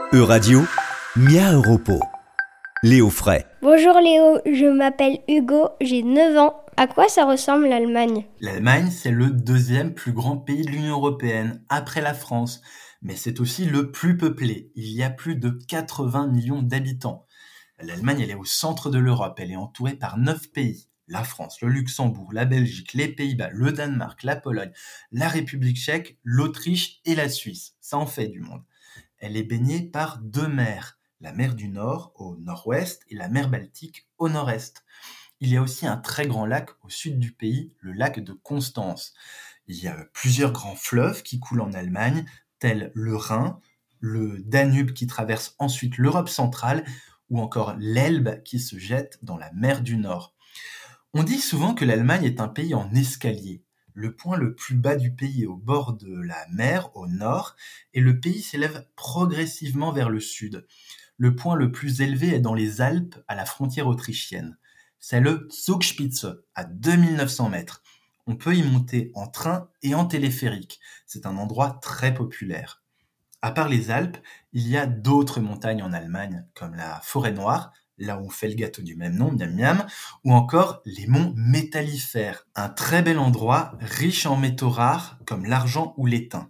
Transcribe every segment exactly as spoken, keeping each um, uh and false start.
Euradio, Mia Europo. Léo Fray. Bonjour Léo, je m'appelle Hugo, j'ai neuf ans. À quoi ça ressemble l'Allemagne ? L'Allemagne, c'est le deuxième plus grand pays de l'Union européenne, après la France. Mais c'est aussi le plus peuplé. Il y a plus de quatre-vingts millions d'habitants. L'Allemagne, elle est au centre de l'Europe. Elle est entourée par neuf pays. La France, le Luxembourg, la Belgique, les Pays-Bas, le Danemark, la Pologne, la République tchèque, l'Autriche et la Suisse. Ça en fait du monde. Elle est baignée par deux mers. La mer du Nord au nord-ouest et la mer Baltique au nord-est. Il y a aussi un très grand lac au sud du pays, le lac de Constance. Il y a plusieurs grands fleuves qui coulent en Allemagne, tels le Rhin, le Danube qui traverse ensuite l'Europe centrale, ou encore l'Elbe qui se jette dans la mer du Nord. On dit souvent que l'Allemagne est un pays en escalier. Le point le plus bas du pays est au bord de la mer, au nord, et le pays s'élève progressivement vers le sud. Le point le plus élevé est dans les Alpes, à la frontière autrichienne. C'est le Zugspitze, à deux mille neuf cents mètres. On peut y monter en train et en téléphérique. C'est un endroit très populaire. À part les Alpes, il y a d'autres montagnes en Allemagne, comme la Forêt Noire, là où on fait le gâteau du même nom, miam miam, ou encore les monts Métallifères, un très bel endroit riche en métaux rares comme l'argent ou l'étain.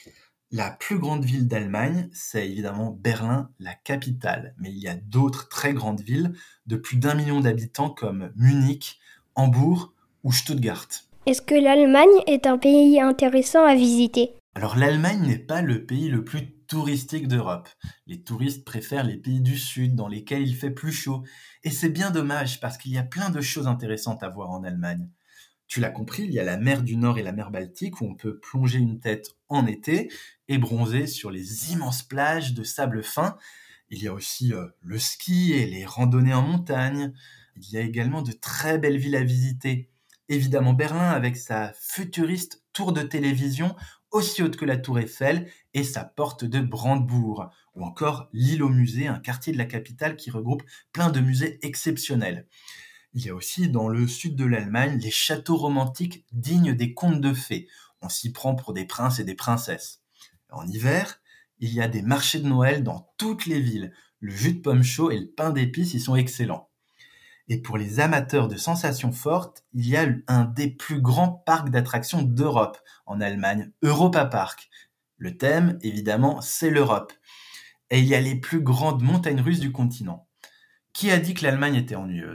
La plus grande ville d'Allemagne, c'est évidemment Berlin, la capitale, mais il y a d'autres très grandes villes de plus d'un million d'habitants comme Munich, Hambourg ou Stuttgart. Est-ce que l'Allemagne est un pays intéressant à visiter ? Alors l'Allemagne n'est pas le pays le plus touristique d'Europe. Les touristes préfèrent les pays du sud dans lesquels il fait plus chaud. Et c'est bien dommage parce qu'il y a plein de choses intéressantes à voir en Allemagne. Tu l'as compris, il y a la mer du Nord et la mer Baltique où on peut plonger une tête en été et bronzer sur les immenses plages de sable fin. Il y a aussi euh, le ski et les randonnées en montagne. Il y a également de très belles villes à visiter. Évidemment Berlin avec sa futuriste tour de télévision aussi haute que la tour Eiffel et sa porte de Brandebourg. Ou encore l'île au musée, un quartier de la capitale qui regroupe plein de musées exceptionnels. Il y a aussi dans le sud de l'Allemagne les châteaux romantiques dignes des contes de fées. On s'y prend pour des princes et des princesses. En hiver, il y a des marchés de Noël dans toutes les villes. Le jus de pomme chaud et le pain d'épices y sont excellents. Et pour les amateurs de sensations fortes, il y a un des plus grands parcs d'attractions d'Europe en Allemagne, Europa Park. Le thème, évidemment, c'est l'Europe. Et il y a les plus grandes montagnes russes du continent. Qui a dit que l'Allemagne était ennuyeuse ?